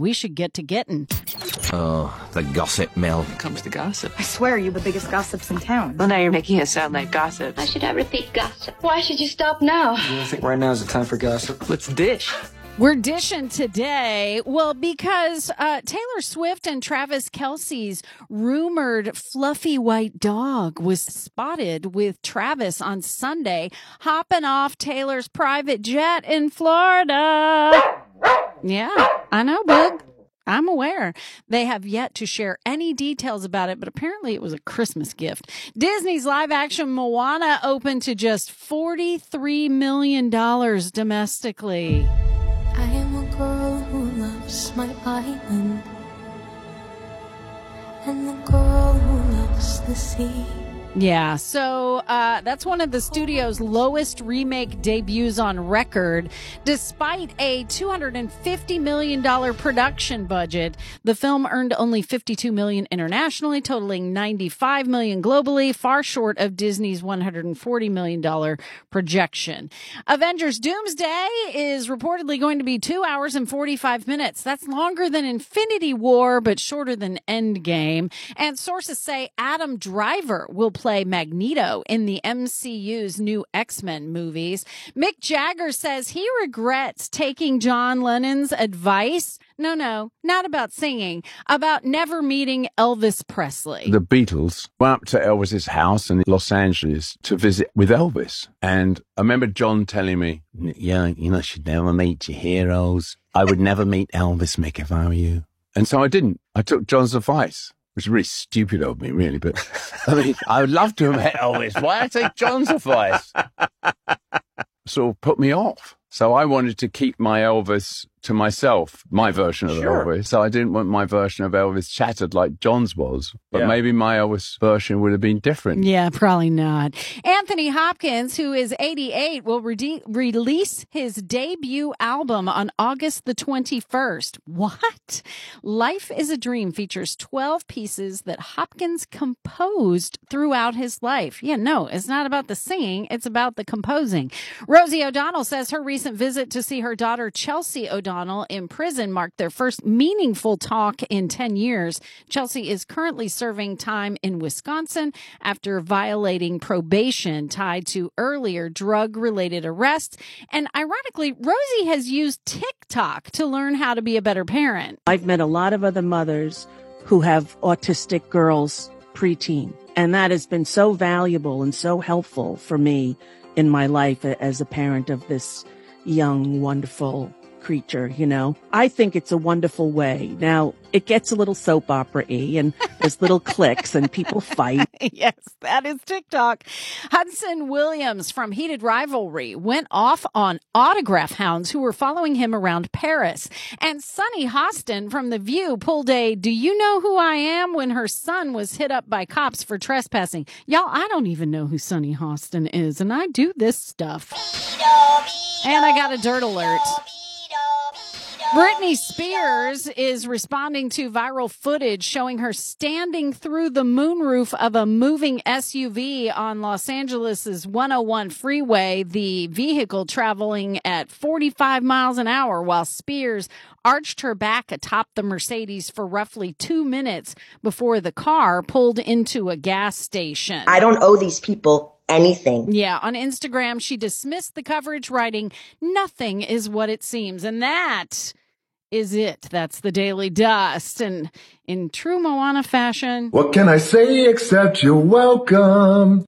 We should get to getting. Oh, the gossip mill. Here comes the gossip. I swear you're the biggest gossips in town. Well, now you're making it sound like gossip. Why should I repeat gossip? Why should you stop now? I think right now is the time for gossip. Let's dish. We're dishing today. Well, because Taylor Swift and Travis Kelce's rumored fluffy white dog was spotted with Travis on Sunday, hopping off Taylor's private jet in Florida. Yeah, I know, Bug. I'm aware. They have yet to share any details about it, but apparently it was a Christmas gift. Disney's live-action Moana opened to just $43 million domestically. I am a girl who loves my island, and the girl who loves the sea. Yeah, so that's one of the studio's lowest remake debuts on record. Despite a $250 million production budget, the film earned only $52 million internationally, totaling $95 million globally, far short of Disney's $140 million projection. Avengers Doomsday is reportedly going to be 2 hours and 45 minutes. That's longer than Infinity War, but shorter than Endgame. And sources say Adam Driver will play Magneto in the MCU's new X-Men movies. Mick Jagger says he regrets taking John Lennon's advice. No, not about singing, about never meeting Elvis Presley. The Beatles went up to Elvis's house in Los Angeles to visit with Elvis. And I remember John telling me, yeah, you should never meet your heroes. I would never meet Elvis, Mick, if I were you. And so I didn't. I took John's advice. Which is really stupid of me, really, but I mean, I would love to have met Elvis. Why I take John's advice? Sort of put me off. So I wanted to keep my Elvis to myself, my version of Elvis. So I didn't want my version of Elvis shattered like John's was. But maybe my Elvis version would have been different. Yeah, probably not. Anthony Hopkins, who is 88, will release his debut album on August the 21st. What? Life is a Dream features 12 pieces that Hopkins composed throughout his life. Yeah, no, it's not about the singing. It's about the composing. Rosie O'Donnell says her recent visit to see her daughter Chelsea O'Donnell in prison marked their first meaningful talk in 10 years. Chelsea is currently serving time in Wisconsin after violating probation tied to earlier drug-related arrests. And ironically, Rosie has used TikTok to learn how to be a better parent. I've met a lot of other mothers who have autistic girls preteen, and that has been so valuable and so helpful for me in my life as a parent of this young, wonderful creature, I think it's a wonderful way. Now, it gets a little soap opera-y and there's little clicks and people fight. Yes, that is TikTok. Hudson Williams from Heated Rivalry went off on autograph hounds who were following him around Paris. And Sunny Hostin from The View pulled a "Do you know who I am?" when her son was hit up by cops for trespassing. Y'all, I don't even know who Sunny Hostin is, and I do this stuff. And I got a dirt alert. Britney Spears is responding to viral footage showing her standing through the moonroof of a moving SUV on Los Angeles' 101 freeway, the vehicle traveling at 45 miles an hour while Spears arched her back atop the Mercedes for roughly 2 minutes before the car pulled into a gas station. I don't owe these people anything. Yeah, on Instagram, she dismissed the coverage, writing, "Nothing is what it seems." And that is it. That's the Daily Dust. And in true Moana fashion, what can I say except you're welcome?